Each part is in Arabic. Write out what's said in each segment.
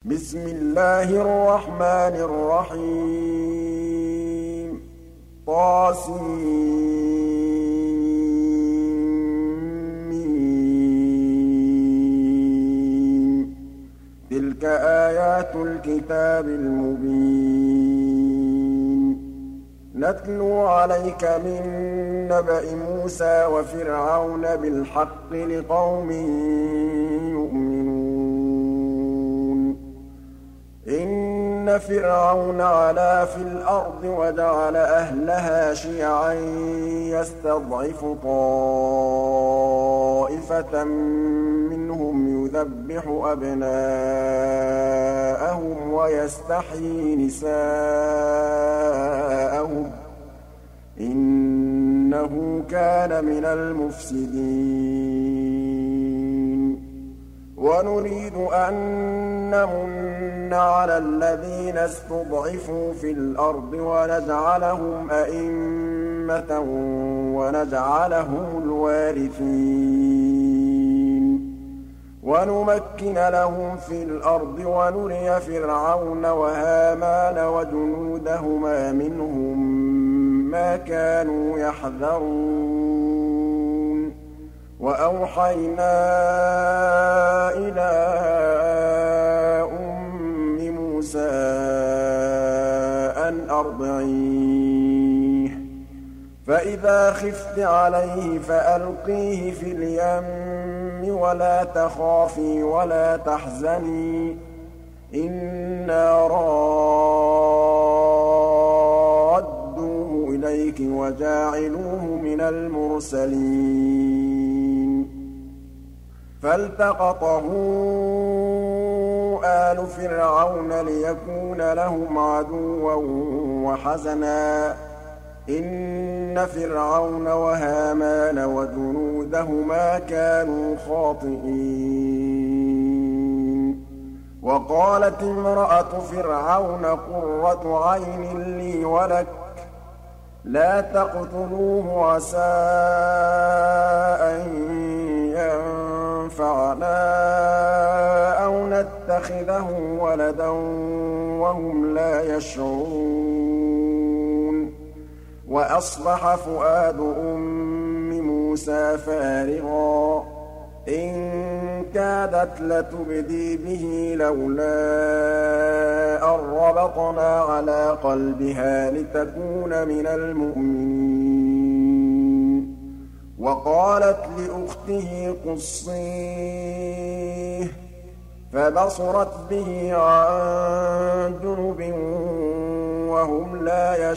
بسم الله الرحمن الرحيم طاسيم تلك آيات الكتاب المبين نتلو عليك من نبأ موسى وفرعون بالحق لقوم يؤمنون إن فرعون علا في الأرض وجعل أهلها شيعا يستضعف طائفة منهم يذبح أبناءهم ويستحيي نساءهم إنه كان من المفسدين ونريد أن نمن على الذين استضعفوا في الأرض ونجعلهم أئمة ونجعلهم الوارثين ونمكن لهم في الأرض ونري فرعون وهامان وجنودهما منهم ما كانوا يحذرون وأوحينا إلى أم موسى أن أرضعيه فإذا خفت عليه فألقيه في اليم ولا تخافي ولا تحزني إنا رادوه إليك وجاعلوه من المرسلين فالتقطه آل فرعون ليكون لهم عدوا وحزنا إن فرعون وهامان وجنودهما كانوا خاطئين وقالت امرأة فرعون قرة عين لي ولك لا تقتلوه عسى أن ينفعنا أو نتخذه ولدا وهم لا يشعرون وأصبح فؤاد أم موسى فارغا إن كادت لتبدي به لولا أن ربطنا على قلبها لتكون من المؤمنين وقالت لأخته قصيه فبصرت به عن جنب وهم لا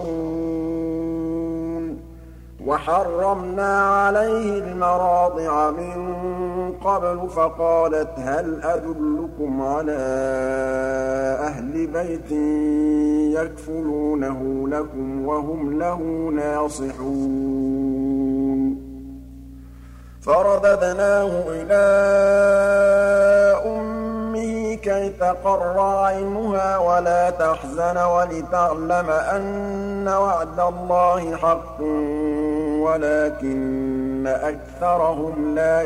يشعرون وحرمنا عليه المراضع من قبل فقالت هل أدلكم على أهل بيت يكفلونه لكم وهم له ناصحون فرددناه إلى أمه كي تقر عينها ولا تحزن ولتعلم أن وعد الله حق ولكن أكثرهم لا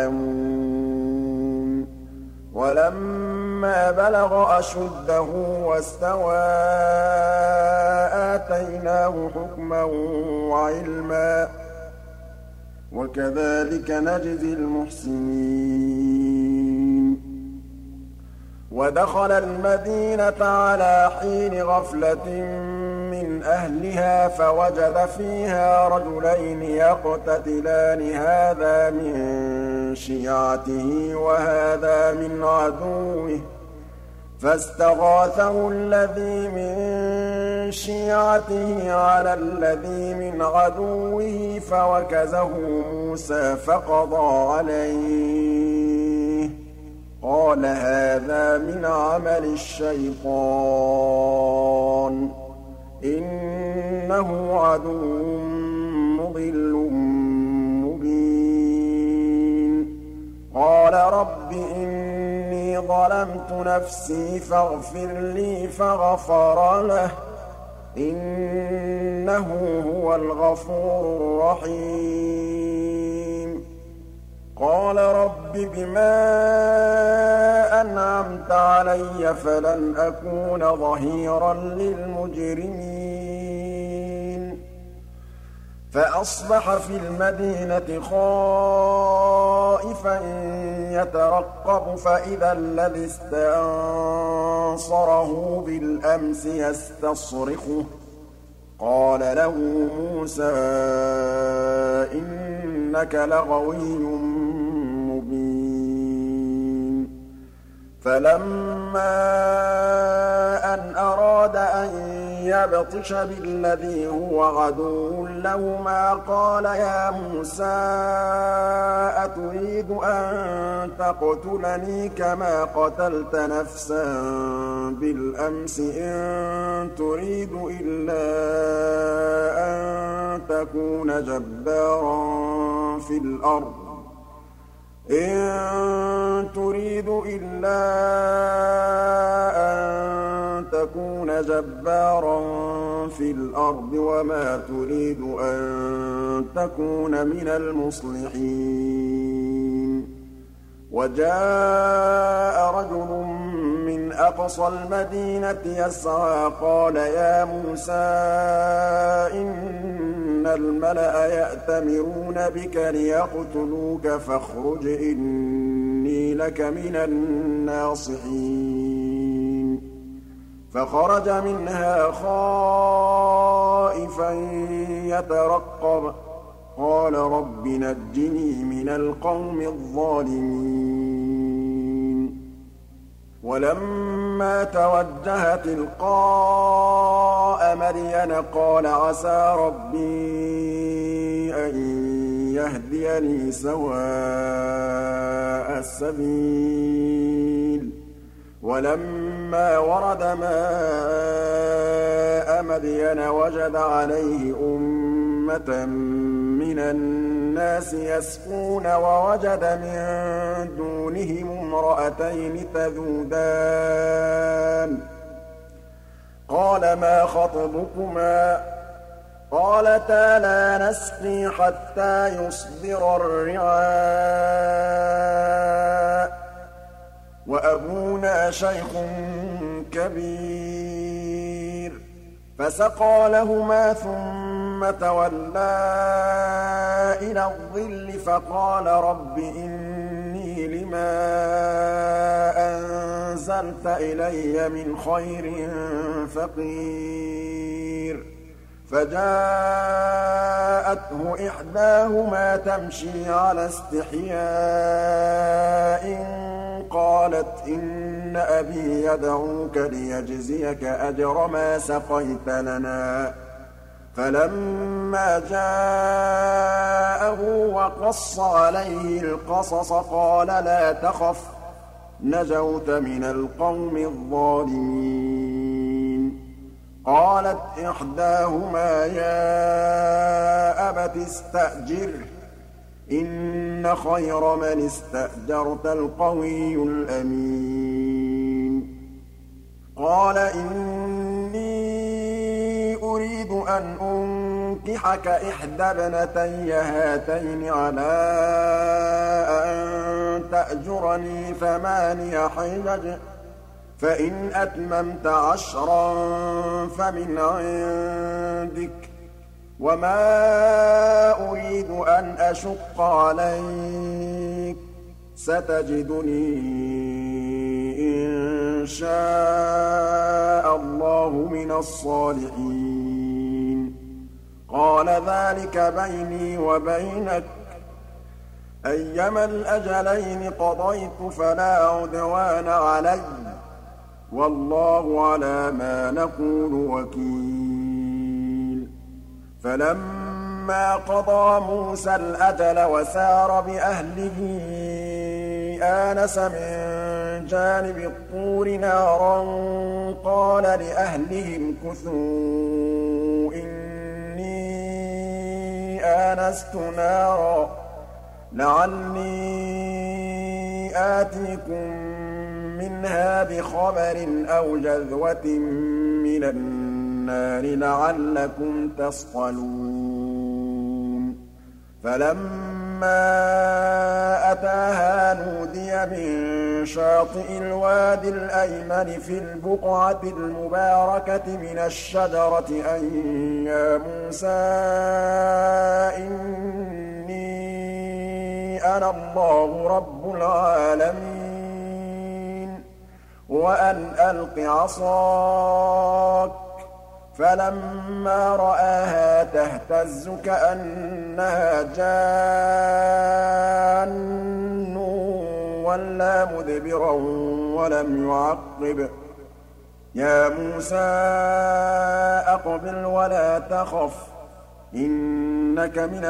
يعلمون ولما بلغ أشده واستوى آتيناه حكما وعلما وكذلك نجزي المحسنين ودخل المدينة على حين غفلة من أهلها فوجد فيها رجلين يقتتلان هذا من شيعته وهذا من عدوه فاستغاثه الذي من شيعته على الذي من عدوه فوكزه موسى فقضى عليه قال هذا من عمل الشيطان إنه عدو مضل مبين قال رب إني ظلمت نفسي فاغفر لي فغفر له إنه هو الغفور الرحيم قَالَ رَبِّ بِمَا أَنْعَمْتَ عَلَيَّ فَلَنْ أَكُونَ ظَهِيرًا لِّلْمُجْرِمِينَ فَأَصْبَحَ فِي الْمَدِينَةِ خَائِفًا يَتَرَقَّبُ فَإِذَا الَّذِي اسْتَنصَرَهُ بِالْأَمْسِ يَسْتَصْرِخُهُ قَالَ له مُوسَىٰ إِنَّكَ لَغَوِيٌّ مُّبِينٌ فَلَمَّا أَنْ أَرَادَ أَن يَبْطِشَ بِالَّذِي هُوَ عَدُوٌّ لَّهُمَا قَالَ يَا مُوسَىٰ أَتُرِيدُ أَن تَقْتُلَنِي كَمَا قَتَلْتَ نَفْسًا بِالْأَمْسِ إِن تُرِيدُ إِلَّا أَن تَكُونَ جَبَّارًا فِي الْأَرْضِ إِن تُرِيدُ إِلَّا أَن تَكُونَ جَبَّارًا فِي الْأَرْضِ وَمَا تُرِيدُ أَن تَكُونَ مِنَ الْمُصْلِحِينَ وَجَاءَ رَجُلٌ مِّنْ أَقْصَى الْمَدِينَةِ يَسْعَىٰ قَالَ يَا مُوسَىٰ إِنَّ الْمَلَأَ يَأْتَمِرُونَ بِكَ لِيَقْتُلُوكَ فَاخْرُجْ إِنِّي لَكَ مِنَ النَّاصِحِينَ فَخَرَجَ مِنْهَا خَائِفًا يَتَرَقَّبُ قَالَ رَبِّ نَجِّنِي مِنَ الْقَوْمِ الظَّالِمِينَ وَلَمَّا تَوَجَّهَ تِلْقَاءَ مَدْيَنَ قَالَ عَسَىٰ رَبِّي أَن يَهْدِيَنِي سَوَاءَ السَّبِيلِ وَلَمَّا وَرَدَ مَاءَ مَدْيَنَ وَجَدَ عَلَيْهِ أُمَّةً مِّنَ النَّاسِ يَسْقُونَ وَوَجَدَ مِن دُونِهِمُ امْرَأَتَيْنِ تَذُودَانِ قَالَ مَا خَطْبُكُمَا ۖ قَالَتَا لَا نَسْقِي حَتَّىٰ يُصْدِرَ الرِّعَاءُ وَأَبُونَا شَيْخٌ كَبِيرٌ فَسَقَىٰ لَهُمَا ثُمَّ تَوَلَّىٰ إِلَى الظِّلِّ فَقَالَ رَبِّ إِنِّي لِمَا أَنزَلْتَ إِلَيَّ مِنْ خَيْرٍ فَقِيرٌ فَجَاءَتْهُ إِحْدَاهُمَا تَمْشِي عَلَى اسْتِحْيَاءٍ قَالَتْ إِنَّ أَبِي يَدْعُوكَ لِيَجْزِيَكَ أَجْرَ مَا سَقَيْتَ لَنَا فَلَمَّا جَاءَهُ وَقَصَّ عَلَيْهِ الْقَصَصَ قَالَ لَا تَخَفْ نَجَوْتَ مِنَ الْقَوْمِ الظَّالِمِينَ قَالَتْ إِحْدَاهُمَا يَا أَبَتِ اسْتَأْجِرْهُ إِنَّ خَيْرَ مَنِ اسْتَأْجَرْتَ الْقَوِيُّ الْأَمِينُ قَالَ إِنِّي أُرِيدُ أَنْ أُنكِحَكَ إِحْدَى ابْنَتَيَّ هَاتَيْنِ عَلَىٰ أَن تَأْجُرَنِي 8 حِجَجٍ فَإِنْ أَتْمَمْتَ 10 فَمِنْ عِندِكَ وَمَا أُرِيدُ أَنْ أَشُقَّ عَلَيْكَ سَتَجِدُنِي إِن شَاءَ اللَّهُ مِنَ الصَّالِحِينَ قَالَ ذَٰلِكَ بَيْنِي وَبَيْنَكَ أَيَّمَا الْأَجَلَيْنِ قَضَيْتُ فَلَا عُدْوَانَ عَلَيَّ ۖ وَاللَّهُ عَلَىٰ مَا نَقُولُ وَكِيلٌ فَلَمَّا قَضَىٰ مُوسَى الْأَجَلَ وَسَارَ بِأَهْلِهِ آنَسَ مِن جَانِبِ الطُّورِ نَارًا قَالَ لِأَهْلِهِ امْكُثُوا إِنِّي آنَسْتُ نَارًا لَعَلِّي آتِيكُم مِّنْهَا بِخَبَرٍ أَوْ جَذْوَةٍ مِّنَ النَّارِ لَعَلَّكُمْ تَصْطَلُونَ فَلَمَّا أتاها نودي من شاطئ الوادي الأيمن في البقعة المباركة من الشجرة أن يا موسى إني أنا الله رب العالمين وأن ألق عصاك فلما رآها تهتز كأنها جان وَلَّىٰ مُدْبِرًا وَلَمْ يُعَقِّبْ يَا مُوسَىٰ أَقْبِلْ وَلَا تَخَفْ إِنَّكَ مِنَ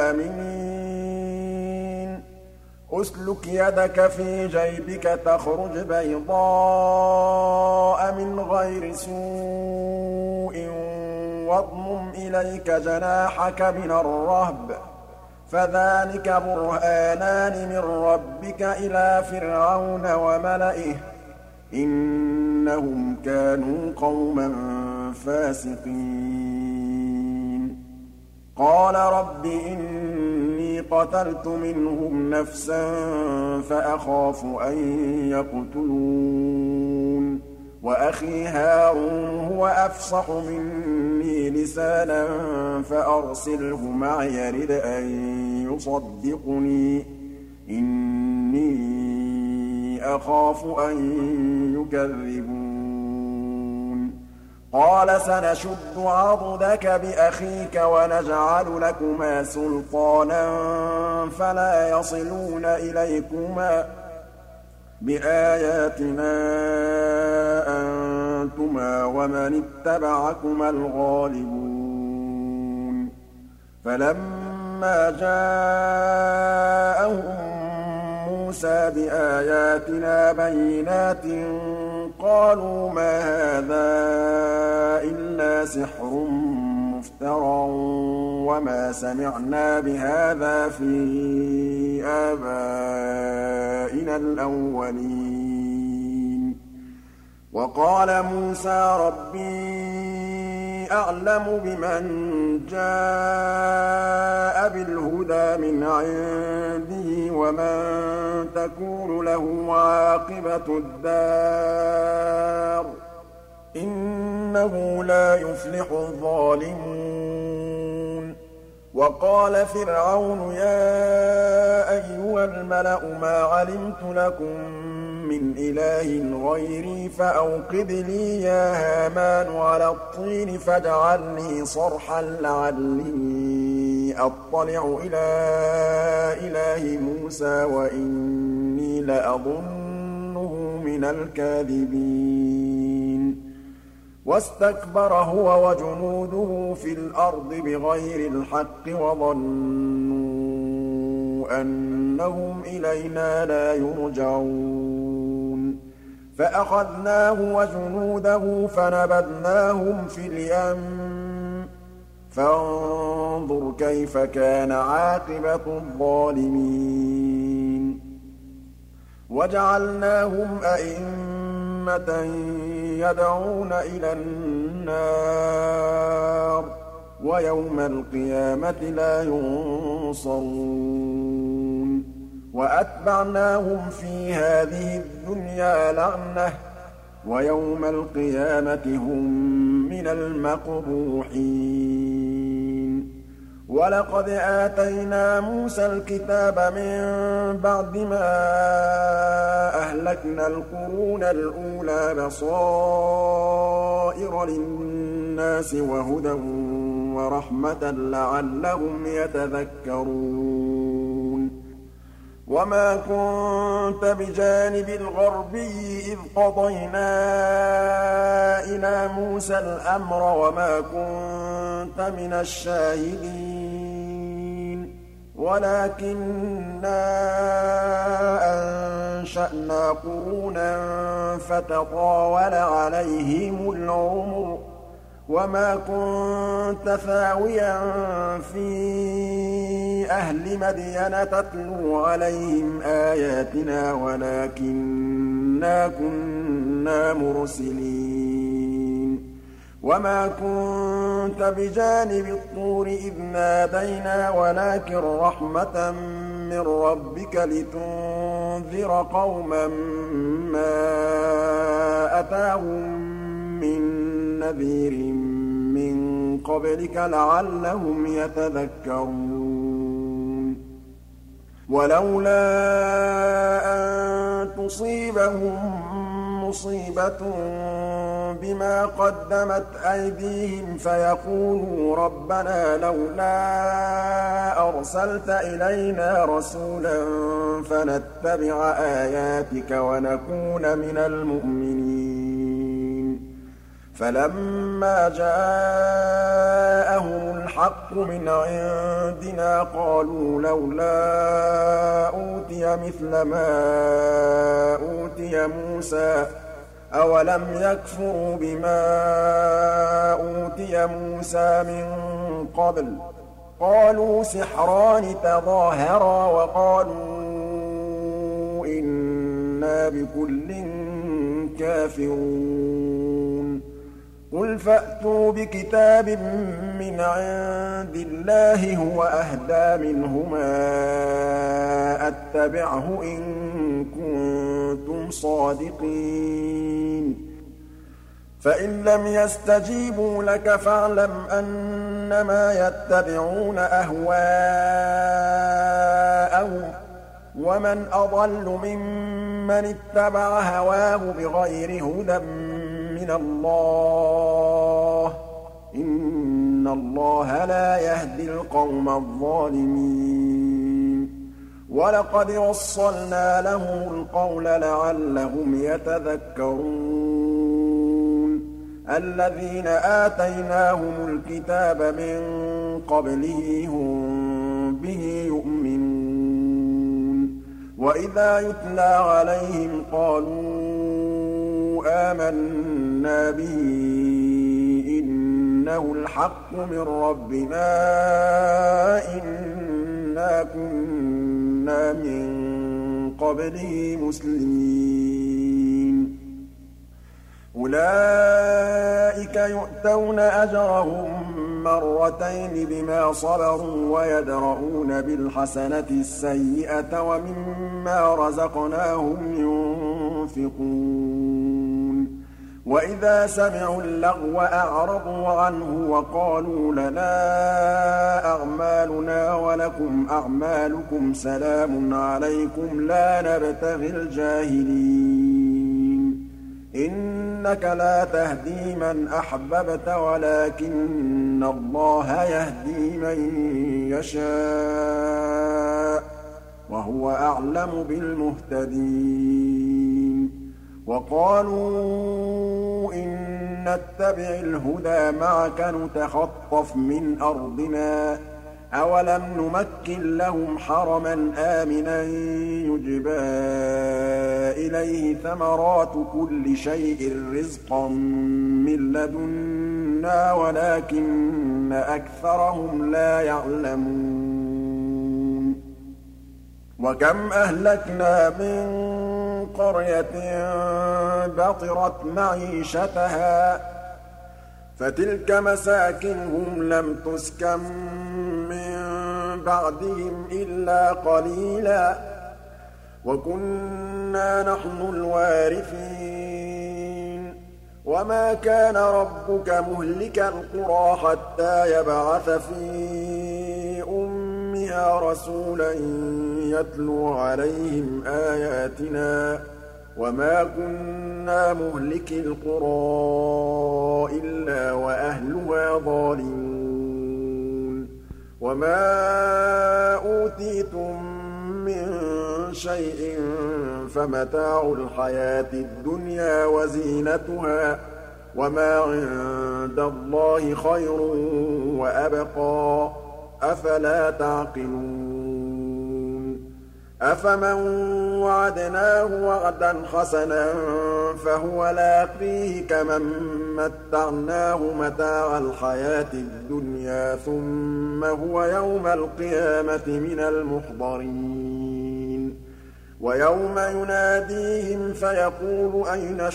الْآمِنِينَ أُسْلُكْ يَدَكَ فِي جَيْبِكَ تَخْرُجْ بَيْضَاءَ مِنْ غَيْرِ سُوءٍ وَاضْمُمْ إِلَيْكَ جَنَاحَكَ مِنَ الرَّهْبِ ۖ فَذَٰلِكَ بُرْهَانَانِ مِن رَّبِّكَ إِلَىٰ فِرْعَوْنَ وَمَلَئِهِ ۖ إِنَّهُمْ كَانُوا قَوْمًا فَاسِقِينَ قَالَ رَبِّ إِنِّي قَتَلْتُ مِنْهُمْ نَفْسًا فَأَخَافُ أَن يَقْتُلُونِ وَأَخِي هَارُونُ هُوَ أَفْصَحُ مِنِّي لِسَانًا فَأَرْسِلْهُ مَعِيَ رِدْءًا أَن يُصَدِّقُنِي إِنِّي أَخَافُ أَن يُكَذِّبُونِ قَالَ سَنَشُدُّ عَضُدَكَ بِأَخِيكَ وَنَجْعَلُ لَكُمَا سُلْطَانًا فَلَا يَصِلُونَ إِلَيْكُمَا بِآيَاتِنَا أَنتُمَا وَمَنِ اتَّبَعَكُمَا الْغَالِبُونَ فَلَمَّا جَاءَهُم مُّوسَىٰ بِآيَاتِنَا بَيِّنَاتٍ قَالُوا مَا هَٰذَا إِلَّا سِحْرٌ مُّفْتَرًى وَمَا سَمِعْنَا بِهَٰذَا فِي آبَائِنَا الْأَوَّلِينَ وَقَالَ مُوسَىٰ رَبِّي أَعْلَمُ بِمَن جَاءَ بِالْهُدَىٰ مِنْ عِندِهِ وَمَن تَكُونُ لَهُ عَاقِبَةُ الدَّارِ ۖ إِنَّهُ لَا يُفْلِحُ الظَّالِمُونَ وَقَالَ فِرْعَوْنُ يَا أَيُّهَا الْمَلَأُ مَا عَلِمْتُ لَكُم مِّنْ إِلَٰهٍ غَيْرِي فَأَوْقِدْ لِي يَا هَامَانُ عَلَى الطِّينِ فاجْعَل لِّي صَرْحًا لَّعَلِّي أَطَّلِعُ إِلَىٰ إِلَٰهِ مُوسَىٰ وَإِنِّي لَأَظُنُّهُ مِنَ الْكَاذِبِينَ وَاسْتَكْبَرَ هُوَ وَجُنُودُهُ فِي الْأَرْضِ بِغَيْرِ الْحَقِّ وَظَنُّوا أَنَّهُمْ إِلَيْنَا لَا يُرْجَعُونَ فَأَخَذْنَاهُ وَجُنُودَهُ فَنَبَذْنَاهُمْ فِي الْيَمِّ فَانظُرْ كَيْفَ كَانَ عَاقِبَةُ الظَّالِمِينَ وَجَعَلْنَاهُمْ أَئِمَّةً يَدْعُونَ إِلَى النَّارِ وَيَوْمَ الْقِيَامَةِ لَا يُنصَرُونَ وَأَتْبَعْنَاهُمْ فِي هَٰذِهِ الدُّنْيَا لَعْنَةً وَيَوْمَ الْقِيَامَةِ هُم مِّنَ الْمَقْبُوحِينَ وَلَقَدْ آتَيْنَا مُوسَى الْكِتَابَ مِن بَعْدِ مَا أَهْلَكْنَا الْقُرُونَ الْأُولَىٰ بَصَائِرَ لِلنَّاسِ وَهُدًى وَرَحْمَةً لَّعَلَّهُمْ يَتَذَكَّرُونَ وَمَا كُنتَ بِجَانِبِ الْغَرْبِيِّ إِذْ قَضَيْنَا إِلَىٰ مُوسَى الْأَمْرَ وَمَا كُنتَ مِنَ الشَّاهِدِينَ وَلَٰكِنَّا أَنشَأْنَا قُرُونًا فَتَطَاوَلَ عَلَيْهِمُ الْعُمُرُ وَمَا كُنتَ ثَاوِيًا فِي أَهْلِ مَدْيَنَ تَتْلُو عَلَيْهِمْ آيَاتِنَا وَلَٰكِنَّا كُنَّا مُرْسِلِينَ وَمَا كُنتَ بِجَانِبِ الطُّورِ إِذْ نَادَيْنَا وَلَٰكِن رَّحْمَةً مِّن رَّبِّكَ لِتُنذِرَ قَوْمًا مَّا أَتَاهُم مِّن نَّذِيرٍ مِّن قَبْلِكَ لَعَلَّهُمْ يَتَذَكَّرُونَ وَلَوْلَا أَن تُصِيبَهُم مُّصِيبَةٌ بِمَا قَدَّمَتْ أَيْدِيهِمْ فَيَقُولُوا رَبَّنَا لَوْلَا أَرْسَلْتَ إِلَيْنَا رَسُولًا فَنَتَّبِعَ آيَاتِكَ وَنَكُونَ مِنَ الْمُؤْمِنِينَ فَلَمَّا جَاءَهُمُ الْحَقُّ مِنْ عِندِنَا قَالُوا لَوْلَا أُوتِيَ مِثْلَ مَا أُوتِيَ مُوسَىٰ ۚ أَوَلَمْ يَكْفُرُوا بِمَا أُوتِيَ مُوسَىٰ مِن قَبْلُ ۖ قَالُوا سِحْرَانِ تَظَاهَرَا وَقَالُوا إِنَّا بِكُلٍّ كَافِرُونَ قُلْ فَأْتُوا بِكِتَابٍ مِّنْ عِندِ اللَّهِ هُوَ أَهْدَىٰ مِنْهُمَا أَتَّبِعْهُ إِن كُنتُمْ صَادِقِينَ فَإِن لَّمْ يَسْتَجِيبُوا لَكَ فَاعْلَمْ أَنَّمَا يَتَّبِعُونَ أَهْوَاءَهُمْ ۚ وَمَنْ أَضَلُّ مِمَّنِ اتَّبَعَ هَوَاهُ بِغَيْرِ هُدًى مِّنَ اللَّهِ ۚ إِنَّ اللَّهَ لَا يَهْدِي الْقَوْمَ الظَّالِمِينَ وَلَقَدْ وَصَّلْنَا لَهُمُ الْقَوْلَ لَعَلَّهُمْ يَتَذَكَّرُونَ الَّذِينَ آتَيْنَاهُمُ الْكِتَابَ مِن قَبْلِهِ هُم بِهِ يُؤْمِنُونَ وَإِذَا يُتْلَىٰ عَلَيْهِمْ قَالُوا آمَنَّا بِهِ إِنَّهُ الْحَقُّ مِن رَّبِّنَا إِنَّا كُنَّا مِن قَبْلِهِ مُسْلِمِينَ أُولَٰئِكَ يُؤْتَوْنَ أَجْرَهُم مَّرَّتَيْنِ بِمَا صَبَرُوا وَيَدْرَءُونَ بِالْحَسَنَةِ السَّيِّئَةَ وَمِمَّا رَزَقْنَاهُمْ يُنفِقُونَ وَإِذَا سَمِعُوا اللَّغْوَ أَعْرَضُوا عَنْهُ وَقَالُوا لَنَا أَعْمَالُنَا وَلَكُمْ أَعْمَالُكُمْ سَلَامٌ عَلَيْكُمْ لَا نَبْتَغِي الْجَاهِلِينَ إِنَّكَ لَا تَهْدِي مَنْ أَحْبَبْتَ وَلَٰكِنَّ اللَّهَ يَهْدِي مَن يَشَاءُ ۚ وَهُوَ أَعْلَمُ بِالْمُهْتَدِينَ وَقَالُوا إِن نَّتَّبِعِ الْهُدَىٰ مَعَكَ نُتَخَطَّفْ مِنْ أَرْضِنَا ۚ أَوَلَمْ نُمَكِّن لَّهُمْ حَرَمًا آمِنًا يُجْبَىٰ إِلَيْهِ ثَمَرَاتُ كُلِّ شَيْءٍ رِّزْقًا مِّن لَّدُنَّا وَلَٰكِنَّ أَكْثَرَهُمْ لَا يَعْلَمُونَ وَكَمْ أَهْلَكْنَا مِن قَرْيَةٍ بَطِرَتْ مَعِيشَتَهَا فَتِلْكَ مَسَاكِنُهُمْ لَمْ تُسْكَن مِّن بَعْدِهِمْ إِلَّا قَلِيلًا وَكُنَّا نَحْنُ الْوَارِثِينَ وَمَا كَانَ رَبُّكَ مُهْلِكَ الْقُرَىٰ حَتَّىٰ يَبْعَثَ فِي أُمِّهَا رَسُولًا يَتْلُو عَلَيْهِمْ آيَاتِنَا ۚ وَمَا كُنَّا مُهْلِكِي الْقُرَىٰ إِلَّا وَأَهْلُهَا ظَالِمُونَ وَمَا أُوتِيتُم مِّن شَيْءٍ فَمَتَاعُ الْحَيَاةِ الدُّنْيَا وَزِينَتُهَا ۚ وَمَا عِندَ اللَّهِ خَيْرٌ وَأَبْقَىٰ ۚ أَفَلَا تَعْقِلُونَ أَفَمَن وَعَدْنَاهُ وَعْدًا حَسَنًا فَهُوَ لَاقِيهِ كَمَن مَّتَّعْنَاهُ مَتَاعَ الْحَيَاةِ الدُّنْيَا ثُمَّ هُوَ يَوْمَ الْقِيَامَةِ مِنَ الْمُحْضَرِينَ وَيَوْمَ يُنَادِيهِمْ فَيَقُولُ أَيْنَ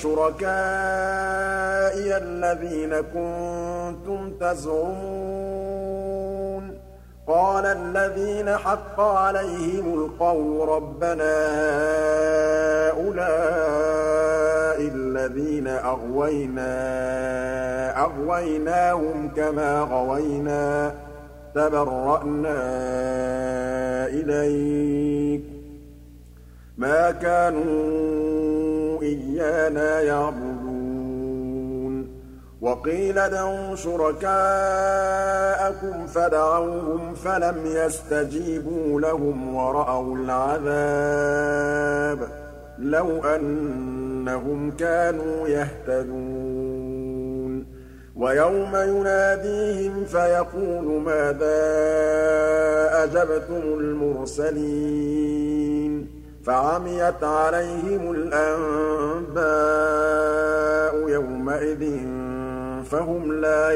شُرَكَائِيَ الَّذِينَ كُنتُمْ تَزْعُمُونَ قَالَ الَّذِينَ حَقَّ عَلَيْهِمُ الْقَوْلُ رَبَّنَا هَٰؤُلَاءِ الَّذِينَ أَغْوَيْنَاهُمْ كَمَا غَوَيْنَا تَبَرَّأْنَا إِلَيْكَ مَا كَانُوا إِيَّانَا يَعْبُدُونَ وَقِيلَ ادْعُوا شُرَكَاءَكُمْ فَدَعَوْهُمْ فَلَمْ يَسْتَجِيبُوا لَهُمْ وَرَأَوُا الْعَذَابَ لَوْ أَنَّهُمْ كَانُوا يَهْتَدُونَ وَيَوْمَ يُنَادِيهِمْ فَيَقُولُ مَاذَا أَجَبْتُمُ الْمُرْسَلِينَ فَعَمِيَتْ عَلَيْهِمُ الْأَنبَاءُ يَوْمَئِذٍ فَهُمْ لَا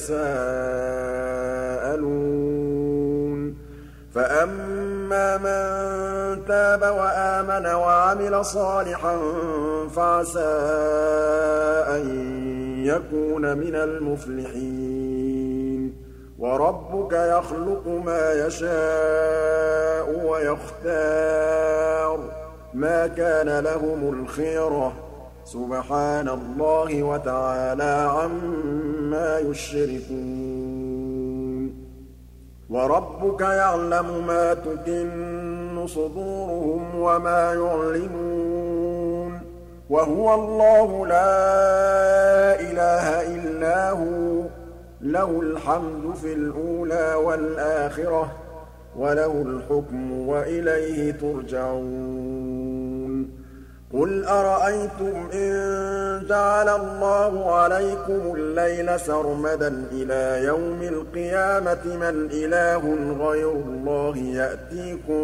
يَتَسَاءَلُونَ فَأَمَّا مَن تَابَ وَآمَنَ وَعَمِلَ صَالِحًا فَعَسَىٰ أَن يَكُونَ مِنَ الْمُفْلِحِينَ وَرَبُّكَ يَخْلُقُ مَا يَشَاءُ وَيَخْتَارُ مَا كَانَ لَهُمُ الْخِيَرَةُ سُبْحَانَ اللَّهِ وَتَعَالَىٰ عَمَّا يُشْرِكُونَ وَرَبُّكَ يَعْلَمُ مَا تُكِنُّ صُدُورُهُمْ وَمَا يُعْلِنُونَ وَهُوَ اللَّهُ لَا إِلَٰهَ إِلَّا هُوَ لَهُ الْحَمْدُ فِي الْأُولَىٰ وَالْآخِرَةِ وَلَهُ الْحُكْمُ وَإِلَيْهِ تُرْجَعُونَ قُلْ أَرَأَيْتُمْ إِن جَعَلَ اللَّهُ عَلَيْكُمُ اللَّيْلَ سَرْمَدًا إِلَىٰ يَوْمِ الْقِيَامَةِ مَنْ إِلَٰهٌ غَيْرُ اللَّهِ يَأْتِيكُم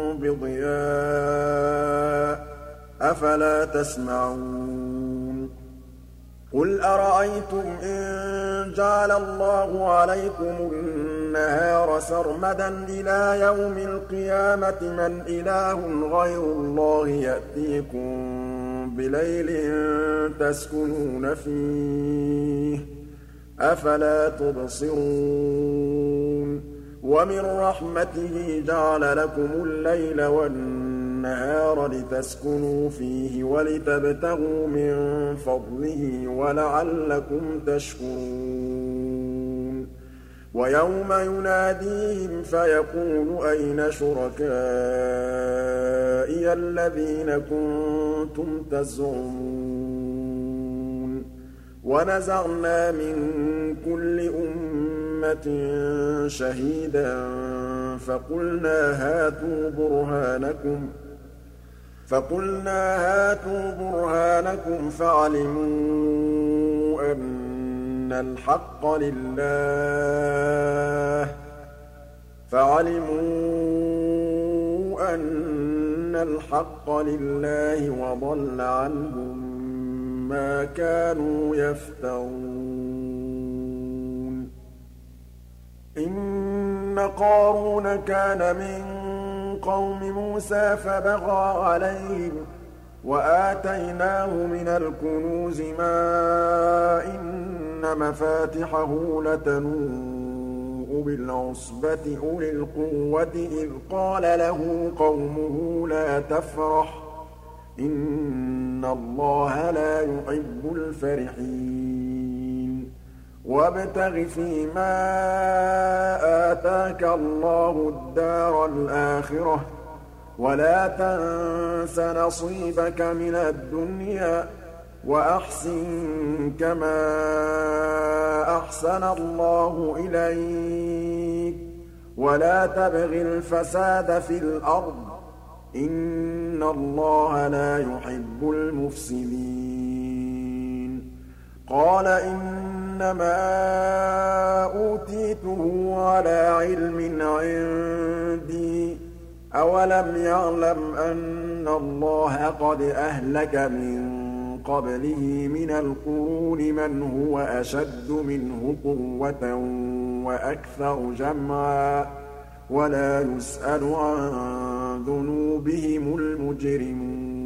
بِضِيَاءٍ أَفَلَا تَسْمَعُونَ قُلْ أَرَأَيْتُمْ إِن جَعَلَ اللَّهُ عَلَيْكُمُ النَّهَارَ سَرْمَدًا إِلَىٰ يَوْمِ الْقِيَامَةِ مَنْ إِلَٰهٌ غَيْرُ اللَّهِ يَأْتِيكُم بِلَيْلٍ تَسْكُنُونَ فِيهِ ۖ أَفَلَا تُبْصِرُونَ وَمِن رَّحْمَتِهِ جَعَلَ لَكُمُ اللَّيْلَ وَالنَّهَارَ لِتَسْكُنُوا فِيهِ وَلِتَبْتَغُوا مِن فَضْلِهِ وَلَعَلَّكُمْ تَشْكُرُونَ وَيَوْمَ يُنَادِيهِمْ فَيَقُولُ أَيْنَ شُرَكَائِيَ الَّذِينَ كُنتُمْ تَزْعُمُونَ وَنَزَعْنَا مِن كُلِّ أُمَّةٍ شَهِيدًا فَقُلْنَا هَاتُوا بُرْهَانَكُمْ فَعَلِمُوا أَنَّ الْحَقَّ لِلَّهِ وَضَلَّ عَنْهُم مَّا كَانُوا يَفْتَرُونَ إِنَّ قَارُونَ كَانَ مِن قَوْمِ مُوسَىٰ فَبَغَىٰ عَلَيْهِمْ وَآتَيْنَاهُ مِنَ الْكُنُوزِ مَا إِنَّ مَفَاتِحَهُ لَتَنُوءُ بِالْعُصْبَةِ أُولِي الْقُوَّةِ إِذْ قَالَ لَهُ قَوْمُهُ لَا تَفْرَحْ إِنَّ اللَّهَ لَا يُحِبُّ الْفَرِحِينَ وَابْتَغِ فِيمَا آتَاكَ اللَّهُ الدَّارَ الْآخِرَةَ وَلَا تَنسَ نَصِيبَكَ مِنَ الدُّنْيَا وَأَحْسِن كَمَا أَحْسَنَ اللَّهُ إِلَيْكَ وَلَا تَبْغِ الْفَسَادَ فِي الْأَرْضِ ۖ إِنَّ اللَّهَ لَا يُحِبُّ الْمُفْسِدِينَ قَالَ إِنَّمَا أُوتِيتُهُ عَلَىٰ عِلْمٍ عِندِي ۚ أَوَلَمْ يَعْلَمْ أَنَّ اللَّهَ قَدْ أَهْلَكَ مِن قَبْلِهِ مِنَ الْقُرُونِ مَنْ هُوَ أَشَدُّ مِنْهُ قُوَّةً وَأَكْثَرُ جَمْعًا وَلَا يُسْأَلُ عَن ذُنُوبِهِمُ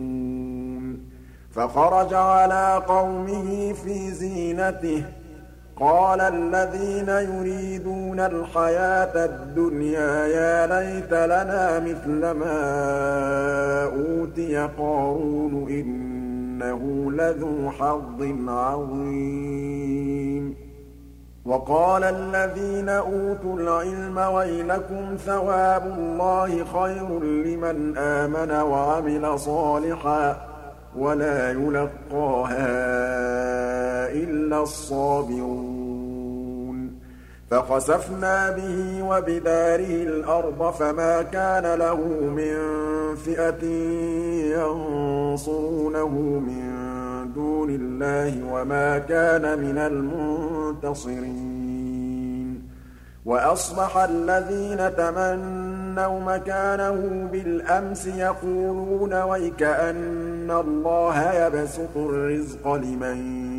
الْمُجْرِمُونَ فَخَرَجَ عَلَىٰ قَوْمِهِ فِي زِينَتِهِ قَالَ الَّذِينَ يُرِيدُونَ الْحَيَاةَ الدُّنْيَا يَا لَيْتَ لَنَا مِثْلَ مَا أُوتِيَ قَارُونُ إِنَّهُ لَذُو حَظٍّ عَظِيمٍ وَقَالَ الَّذِينَ أُوتُوا الْعِلْمَ وَيْلَكُمْ ثَوَابُ اللَّهِ خَيْرٌ لِّمَنْ آمَنَ وَعَمِلَ صَالِحًا وَلَا يُلَقَّاهَا إِلَّا الصَّابِرُونَ فَخَسَفْنَا بِهِ وَبِدَارِهِ الْأَرْضَ فَمَا كَانَ لَهُ مِن فِئَةٍ يَنصُرُونَهُ مِن دُونِ اللَّهِ وَمَا كَانَ مِنَ الْمُنتَصِرِينَ وَأَصْبَحَ الَّذِينَ تَمَنَّوْا مَكَانَهُ بِالْأَمْسِ يَقُولُونَ وَيْكَأَنَّ اللَّهَ يَبْسُطُ الرِّزْقَ لِمَن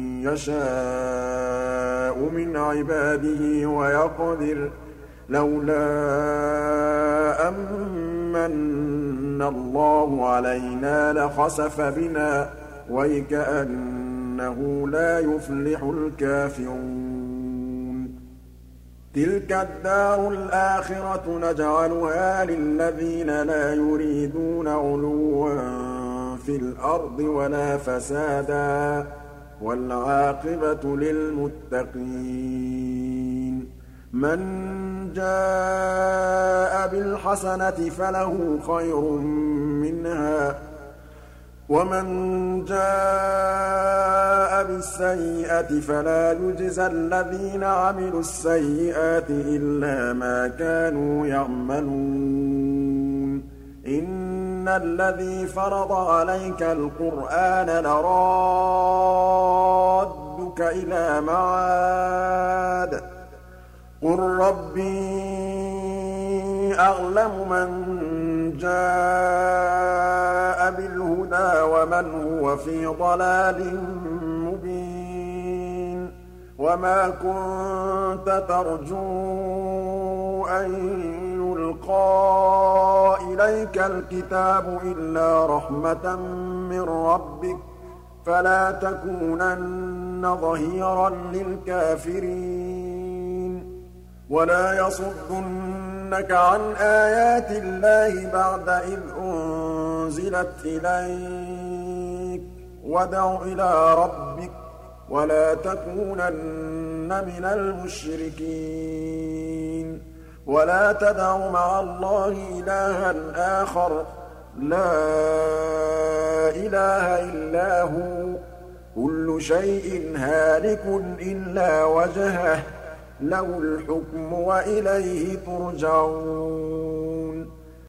يَشَاءُ مِنْ عِبَادِهِ وَيَقْدِرُ لَوْلَا أَن مَّنَّ اللَّهُ عَلَيْنَا لَخَسَفَ بِنَا وَيْكَأَنَّهُ لَا يُفْلِحُ الْكَافِرُونَ تِلْكَ الدَّارُ الْآخِرَةُ نَجْعَلُهَا لِلَّذِينَ لَا يُرِيدُونَ عُلُوًّا فِي الْأَرْضِ وَلَا فَسَادًا وَالْعَاقِبَةُ لِلْمُتَّقِينَ مَن جَاءَ بِالْحَسَنَةِ فَلَهُ خَيْرٌ مِّنْهَا وَمَن جَاءَ بِالسَّيِّئَةِ فَلَا يُجْزَى الَّذِينَ عَمِلُوا السَّيِّئَاتِ إِلَّا مَا كَانُوا يَعْمَلُونَ إِنَّ الَّذِي فَرَضَ عَلَيْكَ الْقُرْآنَ لَرَادُّكَ إِلَىٰ مَعَادٍ قُل رَّبِّي أَعْلَمُ مَن جَاءَ بِالْهُدَىٰ وَمَنْ هُوَ فِي ضَلَالٍ مُّبِينٍ وَمَا كُنتَ تَرْجُو أَن يُلْقَىٰ إِلَيْكَ الْكِتَابُ إِلَّا رَحْمَةً مِّن رَّبِّكَ فَلَا تَكُونَنَّ ظَهِيرًا لِّلْكَافِرِينَ وَلَا يَصُدُّنَّكَ عَنْ آيَاتِ اللَّهِ بَعْدَ إِذْ أُنزِلَتْ إِلَيْكَ وَادْعُ إِلَىٰ رَبِّكَ وَلَا تَكُونَنَّ مِنَ الْمُشْرِكِينَ وَلَا تَدْعُ مَعَ اللَّهِ إِلَٰهًا آخَرَ لَا إِلَٰهَ إِلَّا هُوَ كُلُّ شَيْءٍ هَالِكٌ إِلَّا وَجْهَهُ لَهُ الْحُكْمُ وَإِلَيْهِ تُرْجَعُونَ